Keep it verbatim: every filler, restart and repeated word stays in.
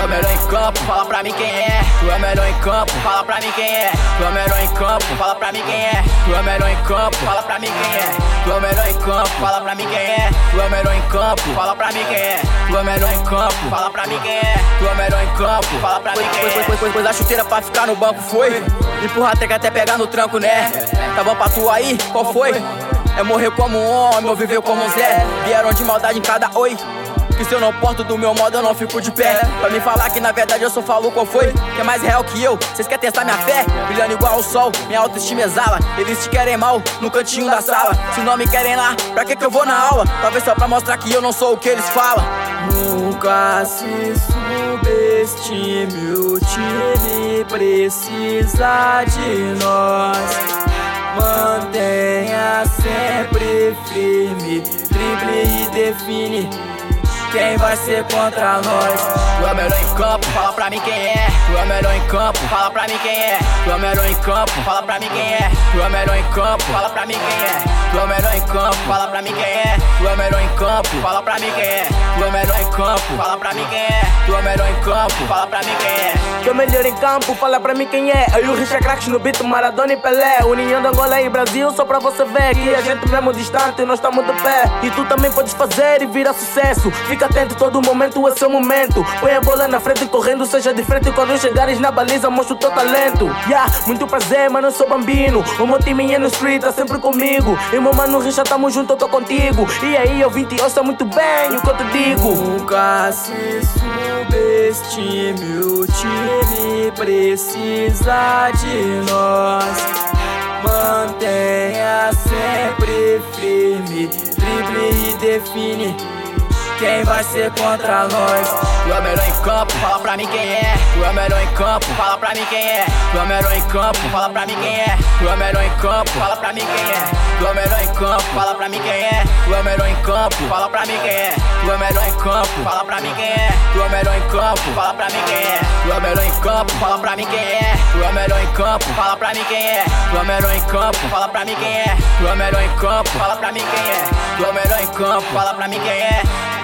o melhor em campo, fala pra mim quem é. Tu é o melhor em campo, fala pra mim quem é. Tu é o melhor em campo, fala pra mim quem é. Tu é o melhor em campo, fala pra mim quem é. Tu é o melhor em campo, fala pra mim quem é. Tu é o melhor em campo, fala pra mim quem é. Tu é o melhor em campo, fala pra mim quem é. Tu é o melhor em campo, fala pra mim quem é. Coisa chuteira pra ficar no banco foi. Empurra até que até pegar no tranco, né? Tá bom pra tu aí? Qual foi? É morrer como um homem ou viver como um Zé. Vieram de maldade em cada oi. Que se eu não porto do meu modo eu não fico de pé. Pra me falar que na verdade eu só falo qual foi. Que é mais real que eu, cês querem testar minha fé? Brilhando igual ao sol, minha autoestima exala. Eles te querem mal, no cantinho da sala. Se não me querem lá, pra que que eu vou na aula? Talvez só pra mostrar que eu não sou o que eles falam. Nunca se subestime, o time precisa de nós. Mantenha sempre firme, drible e define quem vai ser contra nós. Tu é o melhor em campo, fala pra mim quem é. Tu é o melhor em campo, fala pra mim quem é. Tu é o melhor em campo, fala pra mim quem é. Tu é o melhor em campo, fala pra mim quem é. Tu é o melhor em campo, fala pra mim quem é. Tu é o melhor em campo, fala pra mim quem é. Tu é o melhor em campo, fala pra mim quem é. Tu é o melhor em campo, fala pra mim quem é. Tu é o melhor em campo, fala pra mim quem é. Eu e o Richard Crackers no beat, Maradona e Pelé. União de Angola e Brasil, só pra você ver que a gente mesmo distante, nós estamos de pé. E tu também podes fazer e virar sucesso. Fica atento, todo momento é seu momento. Põe a bola na frente correndo, seja de frente. Quando chegares na baliza, mostra o teu talento. Yeah, muito prazer, mano, eu sou Bambino. O meu time é no street, tá sempre comigo. E meu mano Richard, tamo junto, eu tô contigo. E aí, eu vim te ouça muito bem o que eu te digo. Nunca se subestime, o time precisa de nós. Mantenha sempre firme, drible e define quem vai ser contra nós. Tu é o melhor em campo, fala pra mim quem é. Tu é o melhor em campo, fala pra mim quem é. Tu é o melhor em campo, fala pra mim quem é. Tu é o melhor em campo, fala pra mim quem é. Tu é o melhor em campo, fala pra mim quem é. Tu é o melhor em campo, fala pra mim quem é. Tu é o melhor em campo, fala pra mim quem é. Tu é o melhor em campo, fala pra mim quem é. Tu é o melhor em campo, fala pra mim quem é. Tu é o melhor em campo, fala pra mim quem é. Tu é o melhor em campo, fala pra mim quem é. Tu é o melhor em campo, fala pra mim quem é. Tu é o melhor em campo, fala pra mim quem é.